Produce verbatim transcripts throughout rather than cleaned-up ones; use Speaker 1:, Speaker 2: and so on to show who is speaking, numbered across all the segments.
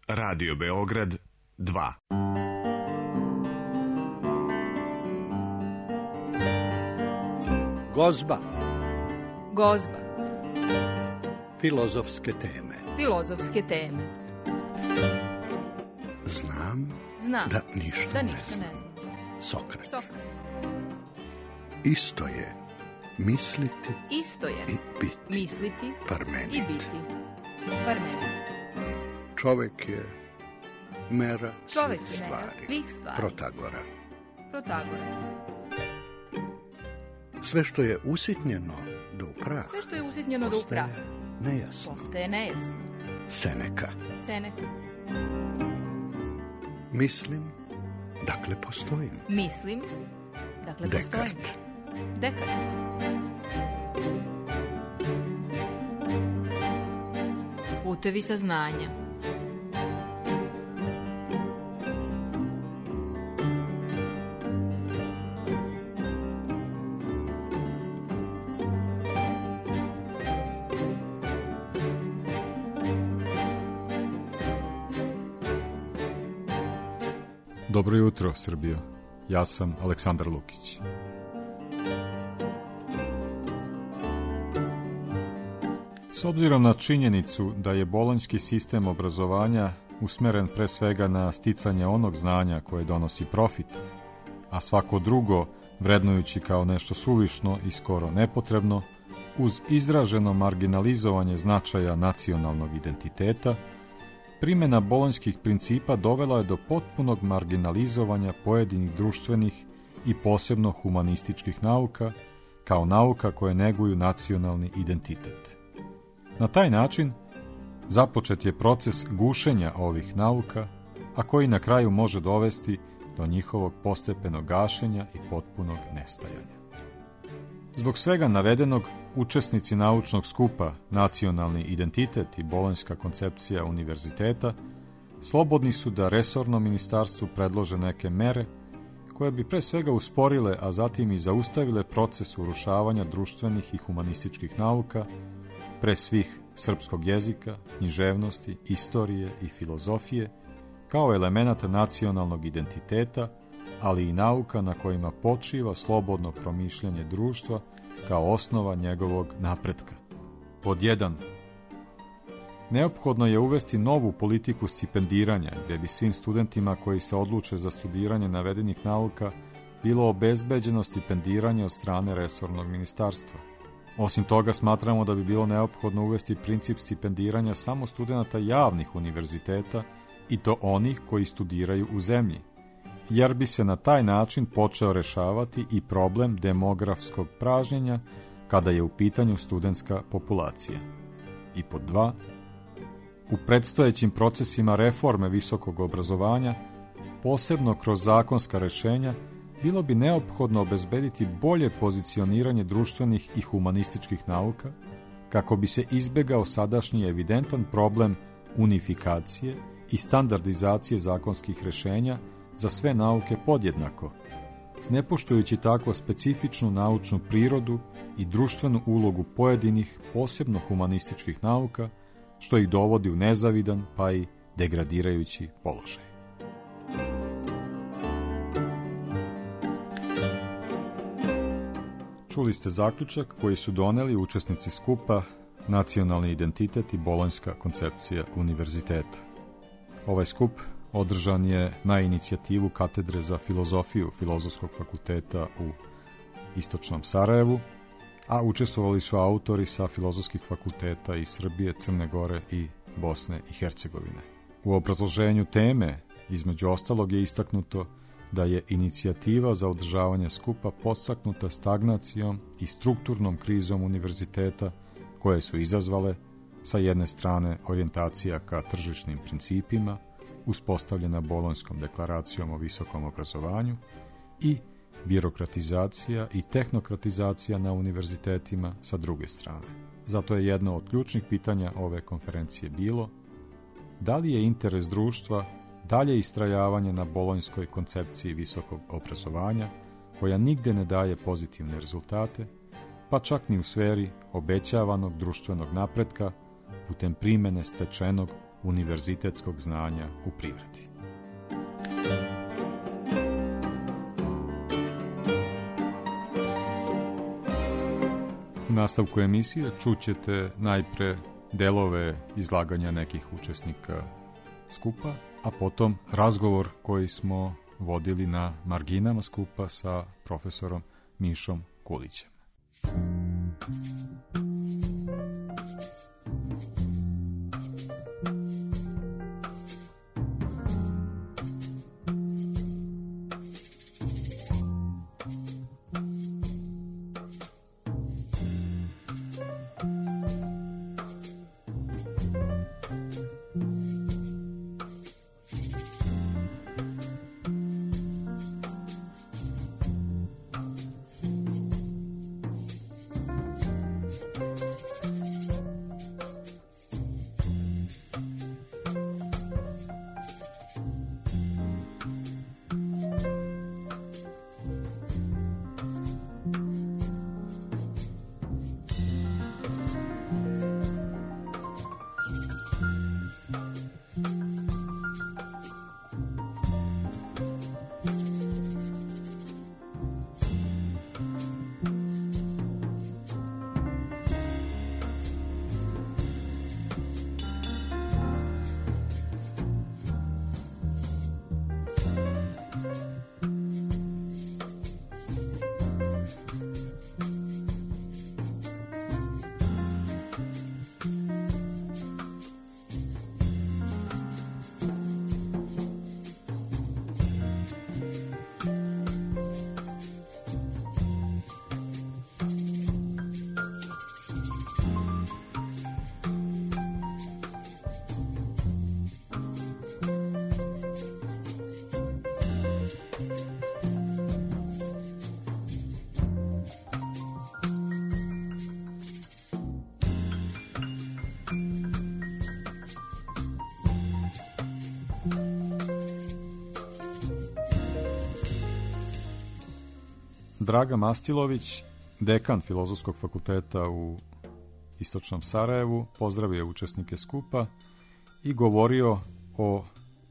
Speaker 1: Radio Beograd dva.
Speaker 2: Gozba.
Speaker 3: Gozba.
Speaker 2: Filozofske teme.
Speaker 3: Filozofske teme.
Speaker 2: Znam,
Speaker 3: Znam
Speaker 2: da ništa,
Speaker 3: da
Speaker 2: ne
Speaker 3: ništa
Speaker 2: znam.
Speaker 3: ne znam.
Speaker 2: Sokrat.
Speaker 3: Sokrat.
Speaker 2: Isto je misliti
Speaker 3: Isto je
Speaker 2: i biti.
Speaker 3: misliti
Speaker 2: Parmenid.
Speaker 3: i biti. Parmenid.
Speaker 2: Čovek je mera
Speaker 3: Čovek
Speaker 2: svih
Speaker 3: je mera
Speaker 2: stvari.
Speaker 3: svih stvari.
Speaker 2: Protagora.
Speaker 3: Protagora.
Speaker 2: Sve što je usitnjeno do praha
Speaker 3: Sve što je usitnjeno do
Speaker 2: postaje
Speaker 3: praha
Speaker 2: nejasno.
Speaker 3: postaje nejasno.
Speaker 2: Seneka.
Speaker 3: Seneka.
Speaker 2: Mislim, dakle postojim.
Speaker 3: Mislim, dakle postojim.
Speaker 2: Dekart.
Speaker 3: Dekart. Putevi saznanja.
Speaker 4: Dobro jutro, Srbijo. Ja sam Aleksandar Lukić. S obzirom na činjenicu da je bolonjski sistem obrazovanja usmeren pre svega na sticanje onog znanja koje donosi profit, a svako drugo vrednujući kao nešto suvišno i skoro nepotrebno, uz izraženo marginalizovanje značaja nacionalnog identiteta, primjena bolonjskih principa dovela je do potpunog marginalizovanja pojedinih društvenih i posebno humanističkih nauka, kao nauka koje neguju nacionalni identitet. Na taj način započet je proces gušenja ovih nauka, a koji na kraju može dovesti do njihovog postepenog gašenja i potpunog nestajanja. Zbog svega navedenog, učesnici naučnog skupa Nacionalni identitet i bolonjska koncepcija univerziteta slobodni su da resorno ministarstvu predlože neke mere koje bi pre svega usporile, a zatim i zaustavile proces urušavanja društvenih i humanističkih nauka, pre svih srpskog jezika, književnosti, istorije i filozofije, kao elemenata nacionalnog identiteta, ali i nauka na kojima počiva slobodno promišljanje društva kao osnova njegovog napretka. Pod jedan. Neophodno je uvesti novu politiku stipendiranja, gde bi svim studentima koji se odluče za studiranje navedenih nauka bilo obezbeđeno stipendiranje od strane resornog ministarstva. Osim toga, smatramo da bi bilo neophodno uvesti princip stipendiranja samo studenata javnih univerziteta i to onih koji studiraju u zemlji, jer bi se na taj način počeo rešavati i problem demografskog pražnjenja kada je u pitanju studentska populacija. I pod dva. U predstojećim procesima reforme visokog obrazovanja, posebno kroz zakonska rešenja, bilo bi neophodno obezbediti bolje pozicioniranje društvenih i humanističkih nauka, kako bi se izbegao sadašnji evidentan problem unifikacije i standardizacije zakonskih rešenja za sve nauke podjednako, ne poštujući tako specifičnu naučnu prirodu i društvenu ulogu pojedinih, posebno humanističkih nauka, što ih dovodi u nezavidan pa i degradirajući položaj. Čuli ste zaključak koji su doneli učesnici skupa Nacionalni identitet i bolonjska koncepcija univerziteta. Ovaj skup održan je na inicijativu Katedre za filozofiju Filozofskog fakulteta u Istočnom Sarajevu, a učestvovali su autori sa filozofskih fakulteta iz Srbije, Crne Gore i Bosne i Hercegovine. U obrazloženju teme, između ostalog, je istaknuto da je inicijativa za održavanje skupa podstaknuta stagnacijom i strukturnom krizom univerziteta, koje su izazvale sa jedne strane orijentacija ka tržišnim principima, uspostavljena Bolonjskom deklaracijom o visokom obrazovanju, i birokratizacija i tehnokratizacija na univerzitetima sa druge strane. Zato je jedno od ključnih pitanja ove konferencije bilo da li je interes društva dalje istrajavanje na bolonjskoj koncepciji visokog obrazovanja, koja nigde ne daje pozitivne rezultate, pa čak ni u sferi obećavanog društvenog napretka putem primene stečenog univerzitetskog znanja u privredi. U nastavku emisije čućete najpre delove izlaganja nekih učesnika skupa, a potom razgovor koji smo vodili na marginama skupa sa profesorom Mišom Kulićem. Draga Mastilović, dekan Filozofskog fakulteta u Istočnom Sarajevu, pozdravio učesnike skupa i govorio o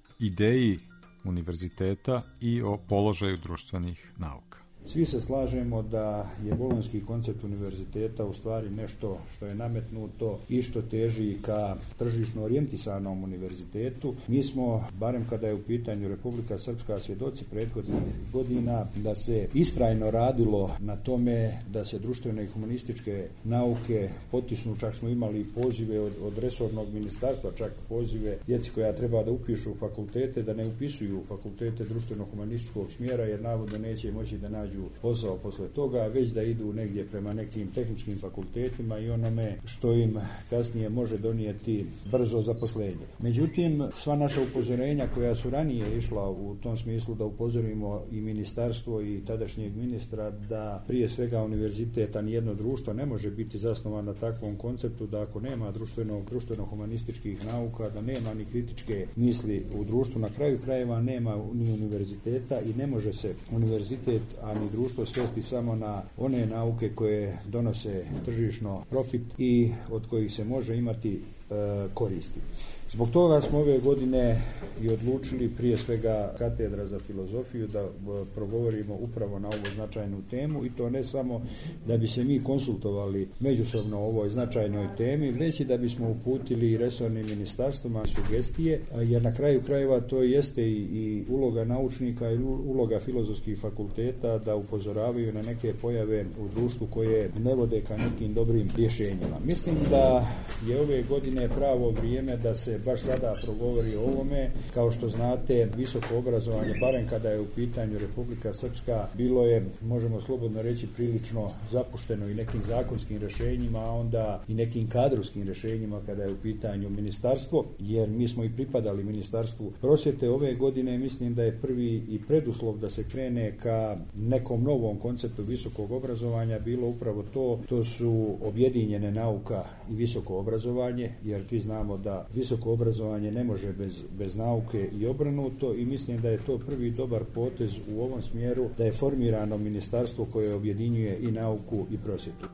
Speaker 4: ideji univerziteta i o položaju društvenih nauka.
Speaker 5: Svi se slažemo da je bolonjski koncept univerziteta u stvari nešto što je nametnuto i što teži ka tržišno orijentisanom univerzitetu. Mi smo, barem kada je u pitanju Republika Srpska, svjedoci prethodnih godina da se istrajno radilo na tome da se društvene i humanističke nauke potisnu. Čak smo imali pozive od, od resornog ministarstva, čak pozive djeci koja treba da upišu fakultete, da ne upisuju fakultete društveno-humanističkog smjera jer navodno neće moći da nađu posao posle toga, već da idu negdje prema nekim tehničkim fakultetima i onome što im kasnije može donijeti brzo zaposlenje. Međutim, sva naša upozorenja koja su ranije išla u tom smislu da upozorimo i ministarstvo i tadašnjeg ministra da prije svega univerzitet, a nijedno društvo ne može biti zasnovan na takvom konceptu da ako nema društveno, društveno-humanističkih nauka, da nema ni kritičke misli u društvu, na kraju krajeva nema ni univerziteta i ne može se univerzitet, a ni društvo svesti samo na one nauke koje donose tržišno profit i od kojih se može imati e, koristi. Zbog toga smo ove godine i odlučili prije svega katedra za filozofiju da progovorimo upravo na ovu značajnu temu i to ne samo da bi se mi konsultovali međusobno o ovoj značajnoj temi, već i da bismo uputili resornim ministarstvima sugestije, jer na kraju krajeva to jeste i, i uloga naučnika i uloga filozofskih fakulteta da upozoravaju na neke pojave u društvu koje ne vode ka nekim dobrim rješenjima. Mislim da je ove godine pravo vrijeme da se baš sada progovori o ovome. Kao što znate, visoko obrazovanje, barem kada je u pitanju Republika Srpska, bilo je, možemo slobodno reći, prilično zapušteno i nekim zakonskim rješenjima, a onda i nekim kadrovskim rješenjima kada je u pitanju ministarstvo, jer mi smo i pripadali ministarstvu prosvjete. Ove godine mislim da je prvi i preduslov da se krene ka nekom novom konceptu visokog obrazovanja bilo upravo to, to su objedinjene nauka i visoko obrazovanje, jer svi znamo da visoko obrazovanje ne može bez, bez nauke i obrnuto i mislim da je to prvi dobar potez u ovom smjeru da je formirano ministarstvo koje objedinjuje i nauku i prosvjetu.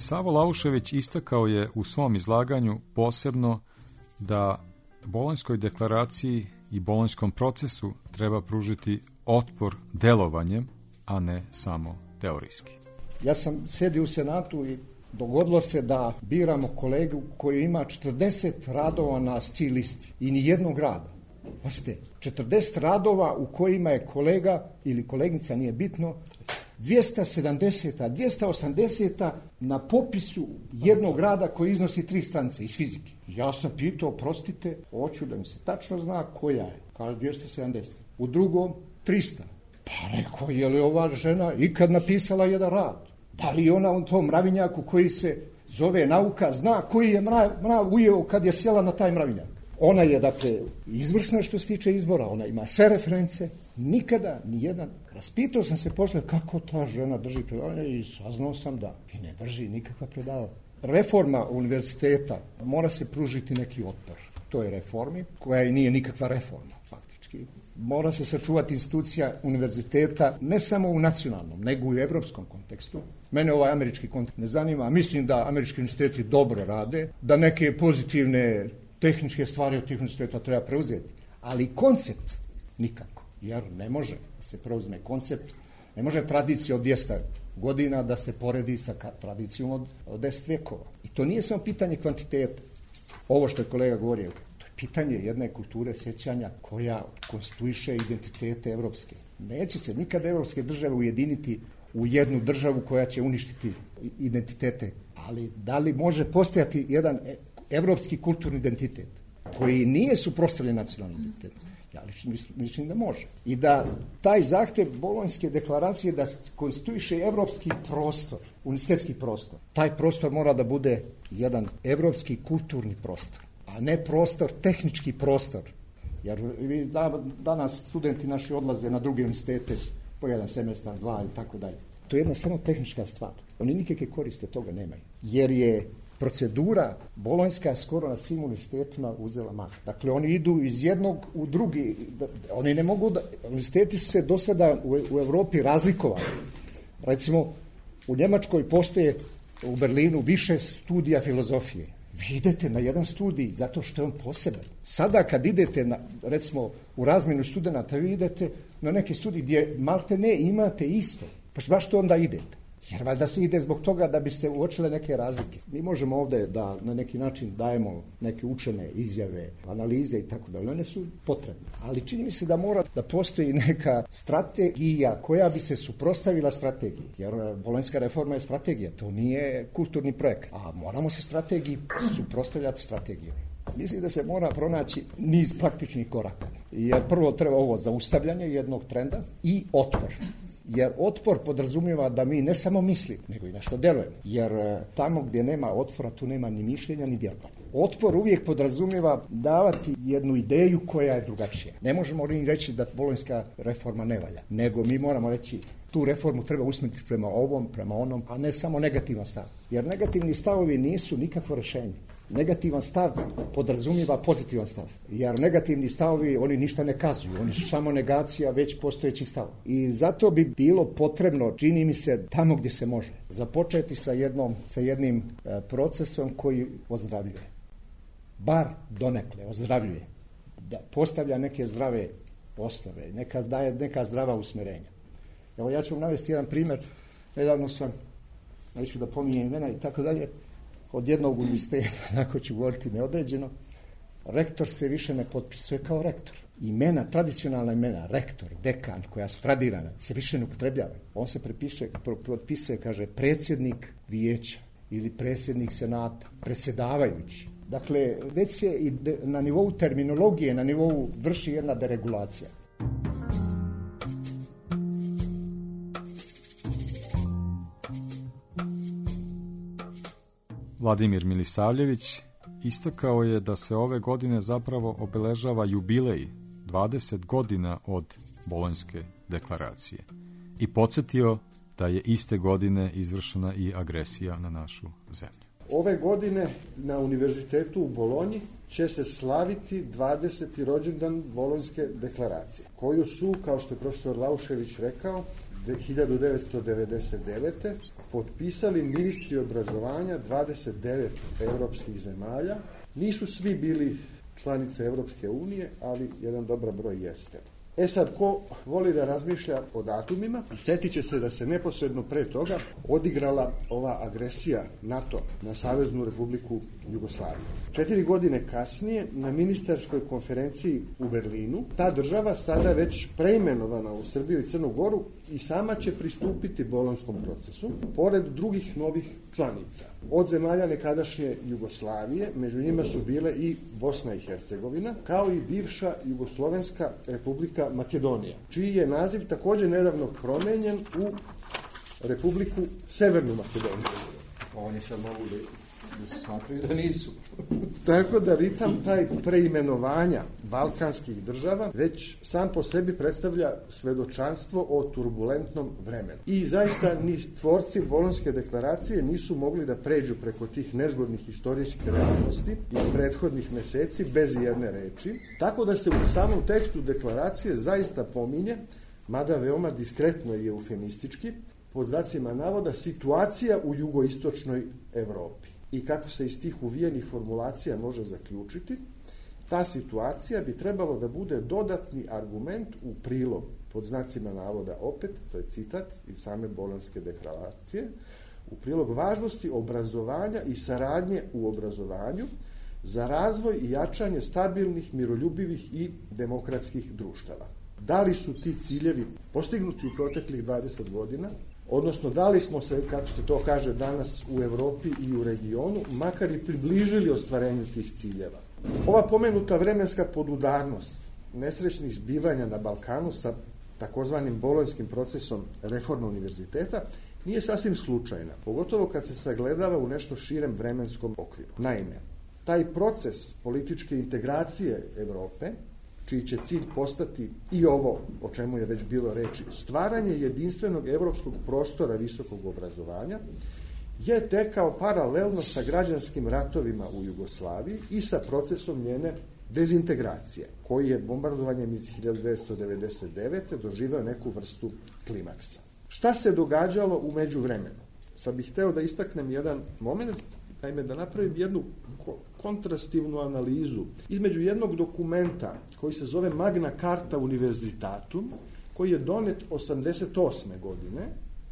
Speaker 4: Savo Laušević istakao je u svom izlaganju posebno da Bolonjskoj deklaraciji i Bolonjskom procesu treba pružiti otpor delovanjem, a ne samo teorijski.
Speaker 6: Ja sam sjedio u Senatu i dogodilo se da biramo kolegu koji ima četrdeset radova na sci listi i ni jednog rada. Pazite, četrdeset radova u kojima je kolega ili kolegica, nije bitno, dvjesto sedamdeset, dvjesto osamdeset na popisu jednog rada koji iznosi tri stranice iz fizike. Ja sam pitao, prostite, hoću da mi se tačno zna koja je. Kaže dvjesto sedamdeset. U drugom tristo. Pa rekao, je li ova žena ikad napisala jedan rad? Da li ona u tom mravinjaku koji se zove nauka zna koji je mrav, mrav ujeo kad je sjela na taj mravinjak? Ona je, dakle, izvrsna što se tiče izbora, ona ima sve reference, nikada ni jedan. Raspitao sam se posle kako ta žena drži predavanje i saznao sam da i ne drži nikakva predavanja. Reforma univerziteta mora se pružiti neki otpor. To je reformi, koja i nije nikakva reforma, faktički. Mora se sačuvati institucija univerziteta ne samo u nacionalnom, nego i u evropskom kontekstu. Mene ovaj američki kontekst ne zanima, a mislim da američki univerziteti dobro rade, da neke pozitivne tehničke stvari od tih univerziteta treba preuzeti, ali koncept nikako, jer ne može se preuzme koncept, ne može tradicija od dvjesto godina da se poredi sa tradicijom od, od deset vjekova. I to nije samo pitanje kvantiteta. Ovo što je kolega govorio, to je pitanje jedne kulture sjećanja koja konstituiše identitete evropske. Neće se nikad evropske države ujediniti u jednu državu koja će uništiti identitete, ali da li može postojati jedan evropski kulturni identitet koji nije suprotstavljen nacionalnom identitetu? Ja lično mislim da može. I da taj zahtjev Bolonjske deklaracije da konstituiše evropski prostor, univerzitetski prostor, taj prostor mora da bude jedan evropski kulturni prostor, a ne prostor, tehnički prostor. Jer vi danas studenti naši odlaze na druge univerzitete po jedan semestar, dva i tako dalje. To je jedna samo tehnička stvar. Oni nikakve koriste toga nemaju. Jer je procedura bolonjska skoro na svim univerzitetima uzela mah. Dakle, oni idu iz jednog u drugi. Oni ne mogu da... Univerziteti su se do sada u, u Evropi razlikovali. Recimo, u Njemačkoj postoje u Berlinu više studija filozofije. Vi idete na jedan studij zato što je on poseban. Sada kad idete, na, recimo, u razmjenu studenata, vi idete na neki studij gdje malte ne imate isto. Pa baš to onda idete. Jer valjda se ide zbog toga da bi se uočile neke razlike. Mi možemo ovdje da na neki način dajemo neke učene izjave, analize i tako dalje. One su potrebne. Ali čini mi se da mora da postoji neka strategija koja bi se suprotstavila strategiji. Jer bolonjska reforma je strategija, to nije kulturni projekt. A moramo se strategiji suprotstavljati strategijom. Mislim da se mora pronaći niz praktičnih koraka. Jer prvo treba ovo zaustavljanje jednog trenda i otpor. Jer otpor podrazumijeva da mi ne samo misli, nego i nešto djelujemo. Jer tamo gdje nema otpora, tu nema ni mišljenja, ni djelovanja. Otpor uvijek podrazumijeva davati jednu ideju koja je drugačija. Ne možemo ni reći da bolonjska reforma ne valja, nego mi moramo reći tu reformu treba usmjeriti prema ovom, prema onom, a ne samo negativan stav. Jer negativni stavovi nisu nikakvo rješenje. Negativan stav podrazumijeva pozitivan stav. Jer negativni stavovi, oni ništa ne kazuju. Oni su samo negacija već postojećih stavova. I zato bi bilo potrebno, čini mi se, tamo gdje se može, započeti sa, jednom, sa jednim e, procesom koji ozdravljuje. Bar donekle ozdravljuje. Da postavlja neke zdrave osnove, neka, daje neka zdrava usmjerenja. Evo, ja ću vam navesti jedan primjer. Nedavno sam, neću da pominjem imena i tako dalje, od jednog univerziteta, ako ću govoriti neodređeno, rektor se više ne potpisuje kao rektor. Imena, tradicionalna imena, rektor, dekan, koja su tradirana, se više ne upotrebljavaju. On se prepisuje, potpisuje, kaže, predsjednik vijeća ili predsjednik senata, predsjedavajući. Dakle, već se i na nivou terminologije, na nivou vrši jedna deregulacija.
Speaker 4: Vladimir Milisavljević istakao je da se ove godine zapravo obeležava jubilej dvadeset godina od Bolonjske deklaracije i podsjetio da je iste godine izvršena i agresija na našu zemlju.
Speaker 7: Ove godine na Univerzitetu u Bolonji će se slaviti dvadeseti rođendan Bolonjske deklaracije, koju su, kao što je profesor Laušević rekao, hiljadu devetsto devedeset devete potpisali ministri obrazovanja dvadeset devet europskih zemalja. Nisu svi bili članice Europske unije, ali jedan dobar broj jeste. E sad, ko voli da razmišlja o datumima, sjetit će se da se neposredno pre toga odigrala ova agresija NATO na Saveznu Republiku Jugoslaviju. Četiri godine kasnije, na ministarskoj konferenciji u Berlinu, ta država sada već preimenovana u Srbiju i Crnu Goru i sama će pristupiti bolonjskom procesu, pored drugih novih članica. Od zemalja nekadašnje Jugoslavije, među njima su bile i Bosna i Hercegovina, kao i bivša Jugoslovenska Republika Makedonija, čiji je naziv također nedavno promenjen u Republiku Severnu Makedoniju.
Speaker 6: Oni sad mogu da, da se smatraju da nisu.
Speaker 7: Tako da ritam taj preimenovanja balkanskih država već sam po sebi predstavlja svedočanstvo o turbulentnom vremenu. I zaista ni tvorci Bolonjske deklaracije nisu mogli da pređu preko tih nezgodnih istorijskih realnosti iz prethodnih meseci bez jedne reči, tako da se u samom tekstu deklaracije zaista pominje, mada veoma diskretno i eufemistički, pod znacima navoda, situacija u jugoistočnoj Evropi. I kako se iz tih uvijenih formulacija može zaključiti, ta situacija bi trebalo da bude dodatni argument u prilog, pod znacima navoda opet, to je citat iz same Bolonjske deklaracije, u prilog važnosti obrazovanja i saradnje u obrazovanju za razvoj i jačanje stabilnih, miroljubivih i demokratskih društava. Da li su ti ciljevi postignuti u proteklih dvadeset godina, odnosno da li smo se, kako se to kaže danas, u Evropi i u regionu, makar i približili ostvarenju tih ciljeva. Ova pomenuta vremenska podudarnost nesrećnih zbivanja na Balkanu sa takozvanim bolonjskim procesom reforme univerziteta nije sasvim slučajna, pogotovo kad se sagledava u nešto širem vremenskom okviru. Naime, taj proces političke integracije Evrope, čiji će cilj postati i ovo o čemu je već bilo reči, stvaranje jedinstvenog evropskog prostora visokog obrazovanja, je tekao paralelno sa građanskim ratovima u Jugoslaviji i sa procesom njene dezintegracije, koji je bombardovanjem iz hiljadu devetsto devedeset devete doživeo neku vrstu klimaksa. Šta se događalo u međuvremenu? Sad bih hteo da istaknem jedan moment, naime da napravim jednu kontrastivnu analizu između jednog dokumenta koji se zove Magna Carta Universitatum, koji je donet osamdeset osme godine,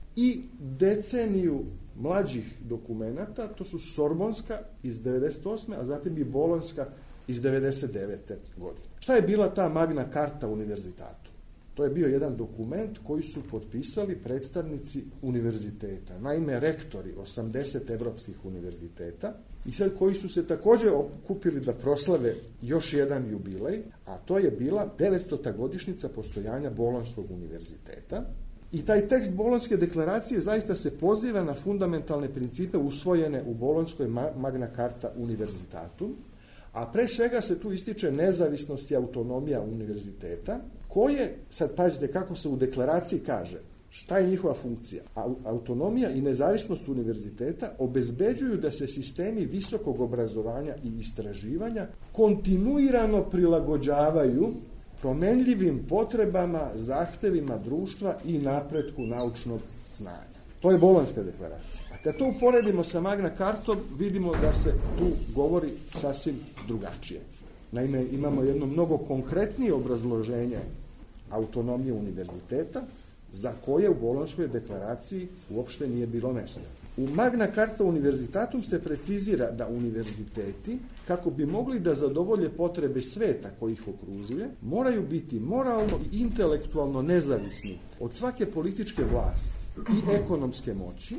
Speaker 7: i deceniju mlađih dokumenata, to su Sorbonska iz devedeset osme, a zatim i Bolonjska iz devedeset devete godine. Šta je bila ta Magna Carta Universitatum? To je bio jedan dokument koji su potpisali predstavnici univerziteta, naime rektori osamdeset evropskih univerziteta, i sad koji su se također okupili da proslave još jedan jubilej, a to je bila devetstota godišnjica postojanja Bolonjskog univerziteta. I taj tekst Bolonjske deklaracije zaista se poziva na fundamentalne principe usvojene u Bolonjskoj Magna Carta Universitatum, a pre svega se tu ističe nezavisnost i autonomija univerziteta, koje, sad pazite kako se u deklaraciji kaže, šta je njihova funkcija? Autonomija i nezavisnost univerziteta obezbeđuju da se sistemi visokog obrazovanja i istraživanja kontinuirano prilagođavaju promenljivim potrebama, zahtevima društva i napretku naučnog znanja. To je Bolonjska deklaracija. A kad to uporedimo sa Magna Cartom, vidimo da se tu govori sasvim drugačije. Naime, imamo jedno mnogo konkretnije obrazloženje autonomije univerziteta, za koje u Bolonjskoj deklaraciji uopšte nije bilo mesta. U Magna Carta Universitatum se precizira da univerziteti, kako bi mogli da zadovolje potrebe sveta koji ih okružuje, moraju biti moralno i intelektualno nezavisni od svake političke vlasti i ekonomske moći,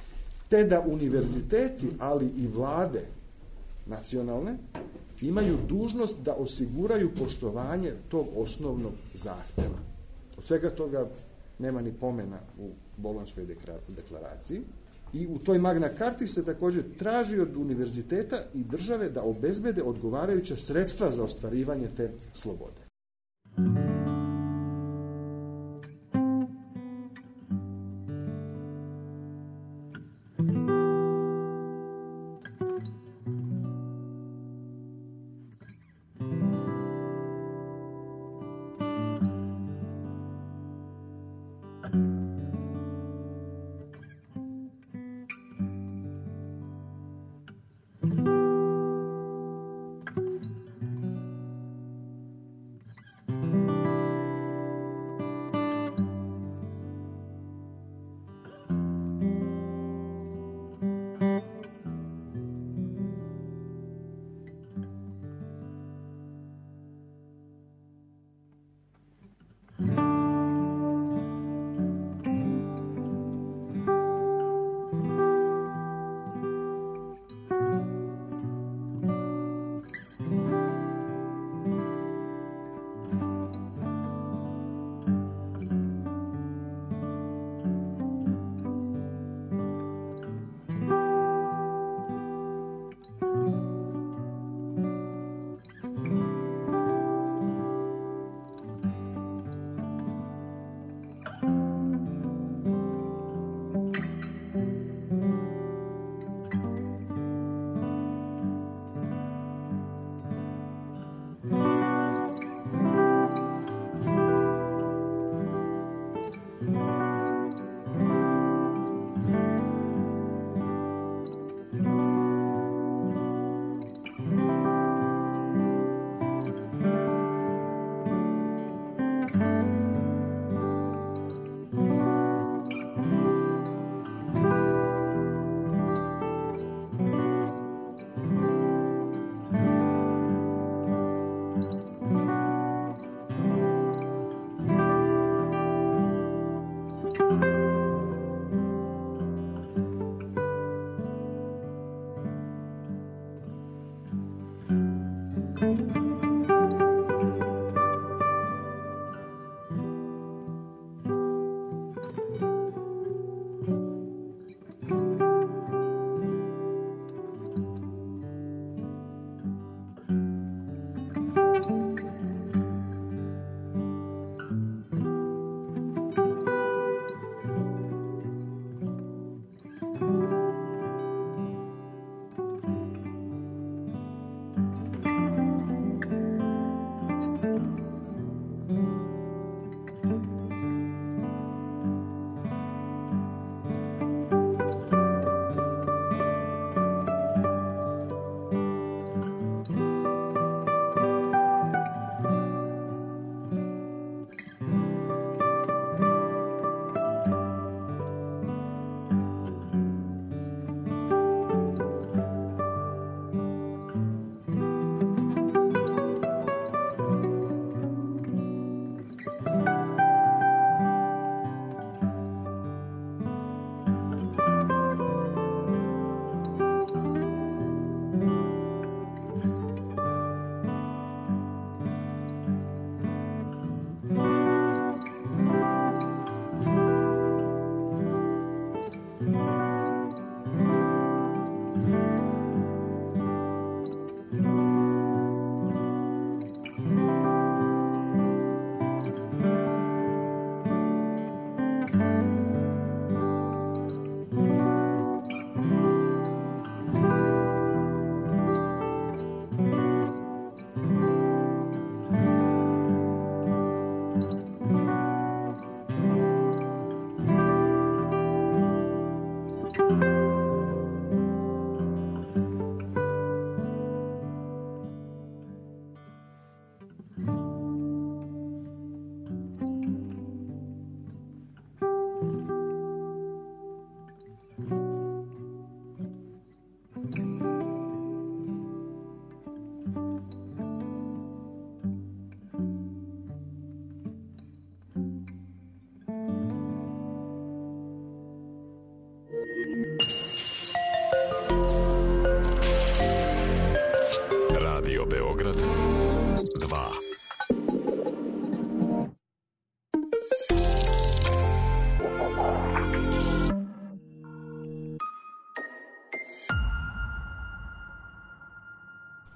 Speaker 7: te da univerziteti, ali i vlade nacionalne, imaju dužnost da osiguraju poštovanje tog osnovnog zahteva. Od svega toga nema ni pomena u Bolonjskoj deklaraciji. I u toj Magna Carti se također traži od univerziteta i države da obezbede odgovarajuća sredstva za ostvarivanje te slobode.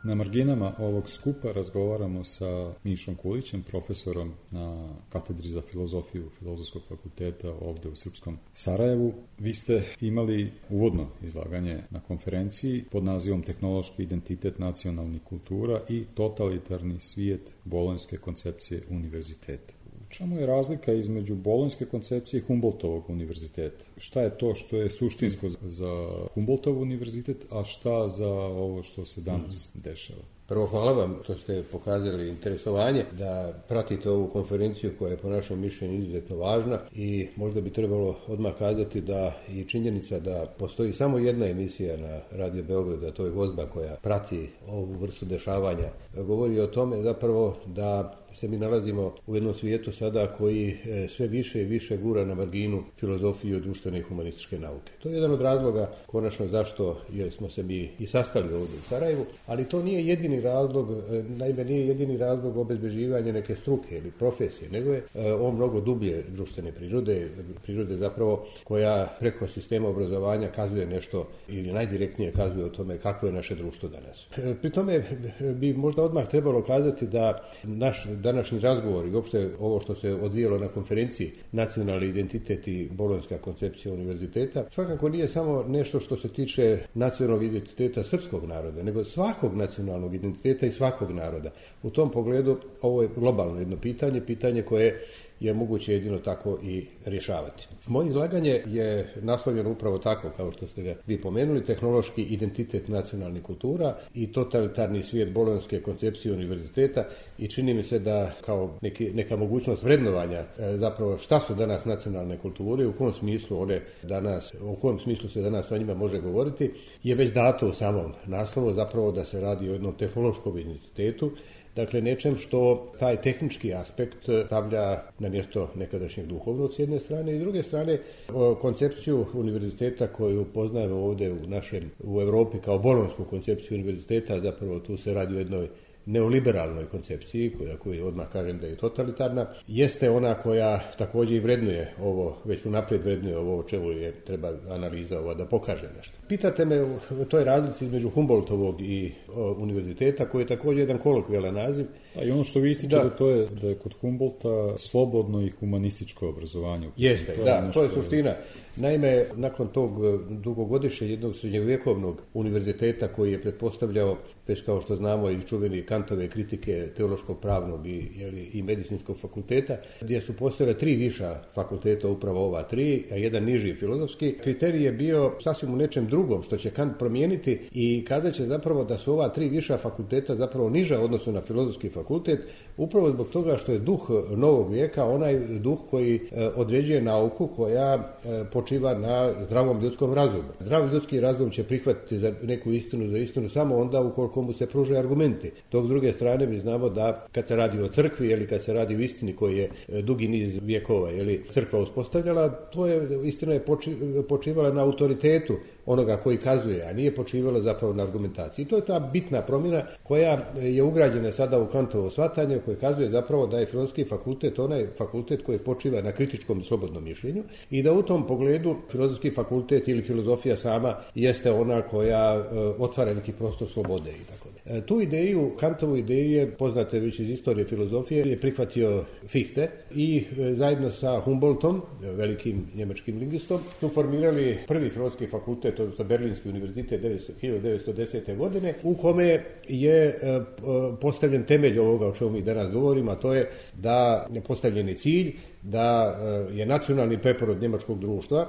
Speaker 4: Na marginama ovog skupa razgovaramo sa Mišom Kulićem, profesorom na katedri za filozofiju Filozofskog fakulteta ovde u srpskom Sarajevu. Vi ste imali uvodno izlaganje na konferenciji pod nazivom Tehnološki identitet nacionalnih kultura i totalitarni svijet bolonjske koncepcije univerziteta. U čemu je razlika između bolonjske koncepcije i Humboldtovog univerziteta? Šta je to što je suštinsko za Humboldtov univerzitet, a šta za ovo što se danas dešava?
Speaker 8: Prvo, hvala vam što ste pokazali interesovanje da pratite ovu konferenciju koja je po našem mišljenju izuzetno važna i možda bi trebalo odmah kazati da i činjenica da postoji samo jedna emisija na Radio Beogradu, a to je Gozba koja prati ovu vrstu dešavanja, govori o tome zapravo da se mi nalazimo u jednom svijetu sada koji sve više i više gura na marginu filozofiju društvene i humanističke nauke. To je jedan od razloga konačno zašto jer smo se mi i sastali ovdje u Sarajevu, ali to nije jedini razlog, naime nije jedini razlog obezbeživanja neke struke ili profesije, nego je on mnogo dublje društvene prirode, prirode zapravo koja preko sistema obrazovanja kazuje nešto ili najdirektnije kazuje o tome kakvo je naše društvo danas. Pri tome bi možda odmah trebalo kazati da naš današnji razgovor i uopšte ovo što se odvijalo na konferenciji Nacionalni identitet i bolonjska koncepcija univerziteta svakako nije samo nešto što se tiče nacionalnog identiteta srpskog naroda, nego svakog nacionalnog identiteta i svakog naroda. U tom pogledu ovo je globalno jedno pitanje, pitanje koje je moguće jedino tako i rješavati. Moje izlaganje je naslovljeno upravo tako, kao što ste ga vi pomenuli, tehnološki identitet nacionalnih kultura i totalitarni svijet bolonjske koncepcije univerziteta i čini mi se da kao neki, neka mogućnost vrednovanja e, zapravo šta su danas nacionalne kulture, u kom smislu one danas, u kom smislu se danas o njima može govoriti, je već dato u samom naslovu zapravo da se radi o jednom tehnološkom identitetu. Dakle, nečem što taj tehnički aspekt stavlja na mjesto nekadašnjeg duhovnog s jedne strane i s druge strane koncepciju univerziteta koju poznajemo ovdje u našem, u Europi kao bolonjsku koncepciju univerziteta, zapravo tu se radi o jednoj neoliberalnoj koncepciji, koja, koju odmah kažem da je totalitarna, jeste ona koja također i vrednuje ovo, već unaprijed vrednuje ovo o čemu je treba analiza ova da pokaže nešto. Pitate me o toj razlici između Humboldtovog i o, univerziteta, koji je također jedan kolokvijalan naziv.
Speaker 4: A i ono što vi ističete, da. to je da je kod Humboldta slobodno i humanističko obrazovanje.
Speaker 8: Jeste, to da,
Speaker 4: nešto...
Speaker 8: to je suština. Naime, nakon tog dugogodišnjeg jednog srednjovjekovnog univerziteta koji je pretpostavljao, već kao što znamo i čuveni Kantove kritike teološkog pravnog i, jeli, i medicinskog fakulteta, gdje su postojale tri viša fakulteta, upravo ova tri, a jedan niži filozofski. Kriterij je bio sasvim u nečem drugom što će Kant promijeniti i kada će zapravo da su ova tri viša fakulteta zapravo niža u odnosu na filozofski fakultet, upravo zbog toga što je duh novog vijeka onaj duh koji e, određuje nauku koja e, počiva na zdravom ljudskom razumu. Zdrav ljudski razum će prihvatiti za neku istinu za istinu samo onda ukoliko mu se pruže argumenti. Dok s druge strane mi znamo da kad se radi o crkvi ili kad se radi o istini koji je dugi niz vjekova ili crkva uspostavljala, to je istina je poči, počivala na autoritetu onoga koji kazuje, a nije počivala zapravo na argumentaciji. I to je ta bitna promjena koja je ugrađena sada u Kantovo shvatanje koje kazuje zapravo da je filozofski fakultet onaj fakultet koji počiva na kritičkom i slobodnom mišljenju i da u tom pogledu filozofski fakultet ili filozofija sama jeste ona koja e, otvara neki prostor slobode i tako da. E, tu ideju, Kantovu ideju je, poznate već iz istorije filozofije, je prihvatio Fichte i e, zajedno sa Humboldtom, velikim njemačkim lingvistom, su formirali prvi filozofski fakultet, odnosno Berlinski univerzitet hiljadu devetsto desete. godine, u kome je e, postavljen temelj ovoga o čemu mi danas govorimo, a to je da je postavljen cilj da e, je nacionalni preporod njemačkog društva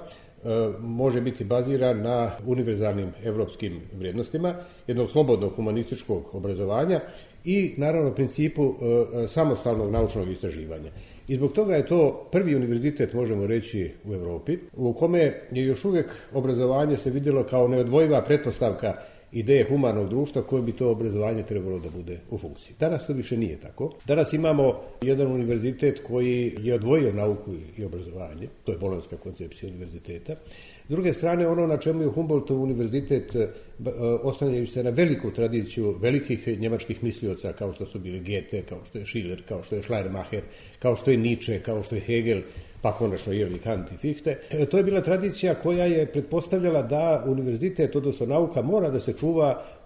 Speaker 8: može biti baziran na univerzalnim evropskim vrijednostima, jednog slobodnog humanističkog obrazovanja i naravno principu e, samostalnog naučnog istraživanja. I zbog toga je to prvi univerzitet, možemo reći, u Europi, u kome je još uvijek obrazovanje se vidjelo kao neodvojiva pretpostavka ideje humanog društva koje bi to obrazovanje trebalo da bude u funkciji. Danas to više nije tako. Danas imamo jedan univerzitet koji je odvojio nauku i obrazovanje, to je bolonjska koncepcija univerziteta. S druge strane, ono na čemu je Humboldtov univerzitet oslanjajući se na veliku tradiciju velikih njemačkih mislioca kao što su bili Goethe, kao što je Schiller, kao što je Schleiermacher, kao što je Nietzsche, kao što je Hegel, pa konačno je i Kant i Fichte. To je bila tradicija koja je pretpostavljala da univerzitet, odnosno nauka, mora da se čuva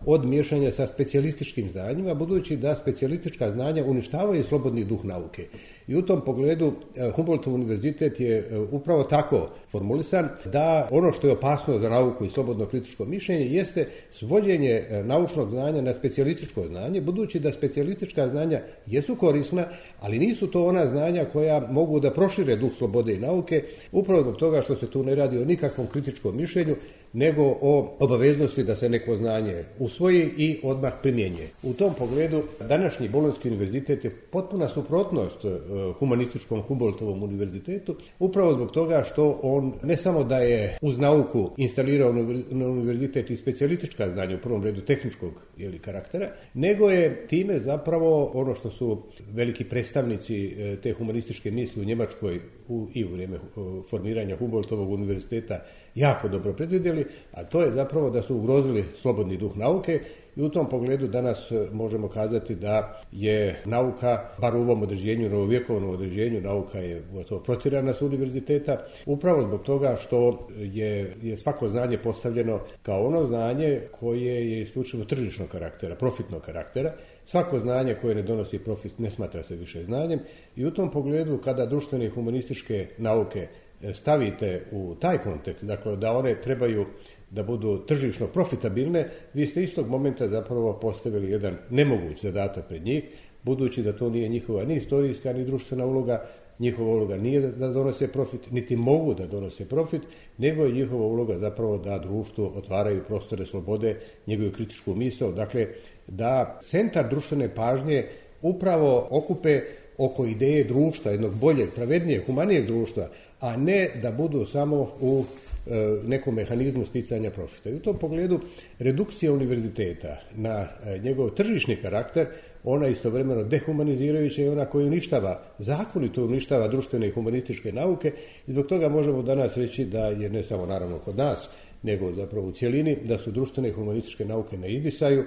Speaker 8: od miješanja sa specijalističkim znanjima, budući da specijalistička znanja uništavaju slobodni duh nauke. I u tom pogledu Humboldtov univerzitet je upravo tako formulisan da ono što je opasno za nauku i slobodno kritičko mišljenje jeste svođenje naučnog znanja na specijalističko znanje, budući da specijalistička znanja jesu korisna, ali nisu to ona znanja koja mogu da prošire duh slobode i nauke, upravo zbog toga što se tu ne radi o nikakvom kritičkom mišljenju, nego o obaveznosti da se neko znanje usvoji i odmah primjenjuje. U tom pogledu današnji Bolonjski univerzitet je potpuna suprotnost humanističkom Humboldtovom univerzitetu, upravo zbog toga što on ne samo da je uz nauku instalirao na univerzitet i specijalistička znanja, u prvom redu tehničkog jeli, karaktera, nego je time zapravo ono što su veliki predstavnici te humanističke misli u Njemačkoj u, i u vrijeme formiranja Humboldtovog univerziteta jako dobro predvidjeli, a to je zapravo da su ugrozili slobodni duh nauke i u tom pogledu danas možemo kazati da je nauka, bar u ovom određenju, novovjekovnom određenju, nauka je gotovo protjerana s univerziteta, upravo zbog toga što je, je svako znanje postavljeno kao ono znanje koje je isključivo tržišnog karaktera, profitnog karaktera. Svako znanje koje ne donosi profit ne smatra se više znanjem i u tom pogledu kada društvene i humanističke nauke stavite u taj kontekst, dakle da one trebaju da budu tržišno profitabilne, vi ste istog momenta zapravo postavili jedan nemoguć zadatak pred njih, budući da to nije njihova ni istorijska ni društvena uloga, njihova uloga nije da donose profit, niti mogu da donose profit, nego je njihova uloga zapravo da društvu otvaraju prostore slobode, njegovu kritičku misao, dakle da centar društvene pažnje upravo okupe oko ideje društva, jednog boljeg, pravednijeg, humanijeg društva, a ne da budu samo u e, nekom mehanizmu sticanja profita. I u tom pogledu redukcija univerziteta na e, njegov tržišni karakter, ona istovremeno dehumanizirajuća i ona koja uništava, zakonito uništava društvene i humanističke nauke i zbog toga možemo danas reći da je ne samo naravno kod nas, nego zapravo u cjelini, da su društvene i humanističke nauke na izdisaju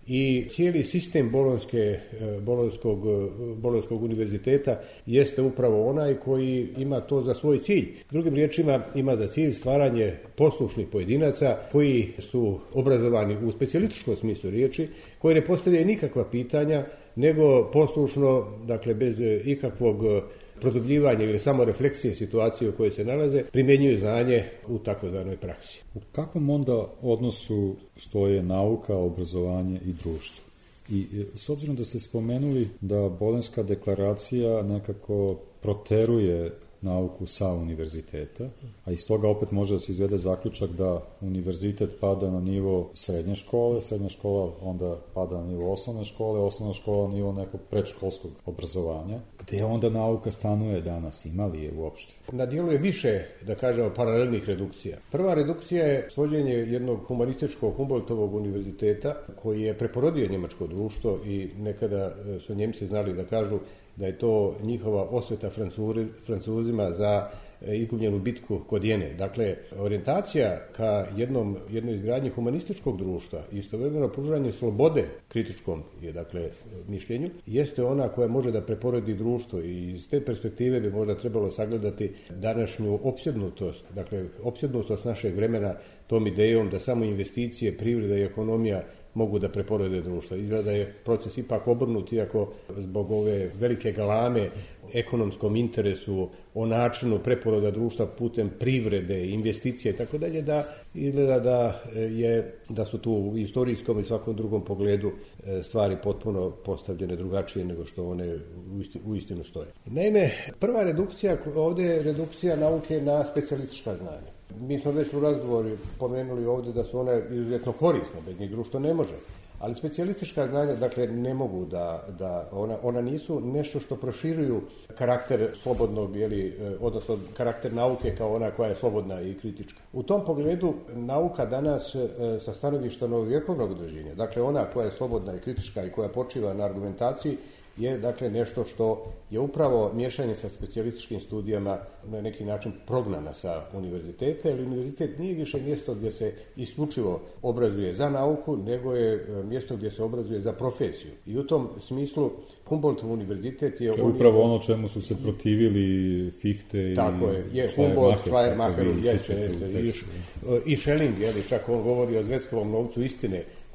Speaker 8: i cijeli sistem bolonjske, bolonjskog, bolonjskog univerziteta jeste upravo onaj koji ima to za svoj cilj. Drugim riječima ima za cilj stvaranje poslušnih pojedinaca koji su obrazovani u specijalističkom smislu riječi, koji ne postavljaju nikakva pitanja, nego poslušno, dakle bez ikakvog produbljivanja ili samo refleksije situacije u kojoj se nalaze, primjenjuju znanje u takozvanoj praksi.
Speaker 4: U kakvom onda odnosu stoje nauka, obrazovanje i društvo? I s obzirom da ste spomenuli da Bolonjska deklaracija nekako proteruje nauku sa univerziteta, a iz toga opet može da se izvede zaključak da univerzitet pada na nivo srednje škole, srednja škola onda pada na nivo osnovne škole, osnovna škola na nivo nekog predškolskog obrazovanja. Gde onda nauka stanuje danas? Ima li je uopšte?
Speaker 8: Na dijelu je više, da kažemo, paralelnih redukcija. Prva redukcija je svođenje jednog humanističkog Humboldtovog univerziteta koji je preporodio njemačko društvo i nekada su Njemci znali da kažu da je to njihova osveta Francuri, Francuzima za izgubljenu bitku kod Jene. Dakle, orijentacija ka jednom, jednoj izgradnji humanističkog društva i istovremeno pružanje slobode kritičkom je, dakle, mišljenju, jeste ona koja može da preporodi društvo i iz te perspektive bi možda trebalo sagledati današnju opsjednutost, dakle, opsjednutost našeg vremena tom idejom da samo investicije, privreda i ekonomija mogu da preporode društva. Izgleda da je proces ipak obrnut, iako zbog ove velike galame, ekonomskom interesu, o načinu preporoda društva putem privrede, investicije i tako dalje, da izgleda da, je, da su tu u istorijskom i svakom drugom pogledu stvari potpuno postavljene drugačije nego što one u istinu stoje. Naime, prva redukcija, ovdje je redukcija nauke na specijalistička znanja. Mi smo već u razgovoru pomenuli ovdje da su one izuzetno korisne, bez njih društvo ne može. Ali specijalistička znanja, dakle, ne mogu da, da ona, ona nisu nešto što proširuju karakter slobodnog, jeli, odnosno karakter nauke kao ona koja je slobodna i kritička. U tom pogledu nauka danas sa stanovišta novovjekovnog određenja, dakle ona koja je slobodna i kritička i koja počiva na argumentaciji, je dakle nešto što je upravo miješanje sa specijalističkim studijama na neki način prognana sa univerziteta, jer univerzitet nije više mjesto gdje se isključivo obrazuje za nauku, nego je mjesto gdje se obrazuje za profesiju. I u tom smislu Humboldtov univerzitet je...
Speaker 4: To je upravo ono čemu su se protivili Fichte i...
Speaker 8: Tako je, je Humboldt, Schleiermacher, i Schelling, jeli, čak on govori o Zvetskovom novcu istine,